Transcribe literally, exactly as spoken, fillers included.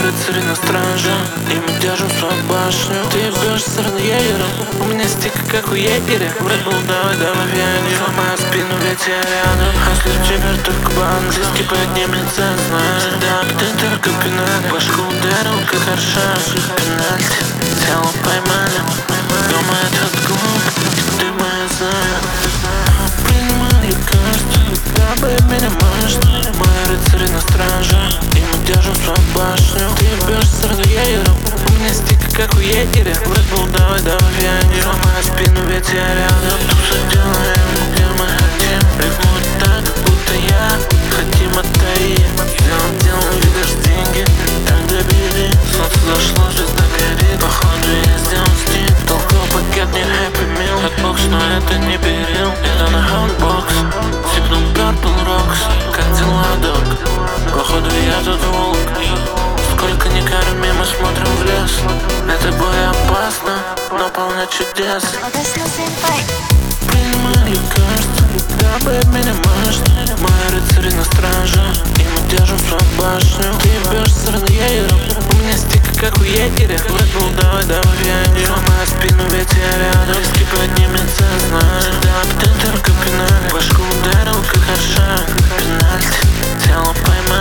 рыцари на страже, и мы держим свою башню. Ты бьешь с раньером, у меня стик как у егеря. Red Bull, давай, давай, вянь, сломаю спину, ведь я рядом. Хаслер, джиммер, только бан, здесь типа поднимется, знаешь. Да, ты только пинали, башку ударил, как хороша. Пенальти, тело поймали, дома этот клуб, ты моя знаю. Принимай лекарства, дабы меня мажет. Мои рыцари на страже, и мы держим свою башню. Ты бьешь с раньером, у меня стик как у егеря. Red Bull, давай, давай, вянь, сломаю спину, ведь я рядом. Туса делаем, где мы хотим. Рифмует так, будто я хотим оттаить. Делаем, делаем, видишь деньги, там где бери. Солнце зашло, жизнь догорит. Походу я сделал стиль. Толкнул пакет, не happy meal. Hotbox, но это не берил. Это на hotbox. Сипнул Purple Rocks. Как дела, док? Походу я тут волк. Сколько ни корми, мы смотрим в лес. Это бой опасно, но полно чудес. Принимай лекарства, дабы меня мажет. Мои рыцари на страже, и мы держим свою башню. Ты бьешь с раньером, у меня стик как у егеря. Red Bull, давай, давай, вянь, сломаю спину, ведь я рядом. Риски поднимется, знаешь. Да, ты только пинали, башку ударил, как хороша. Пенальти, тело поймай.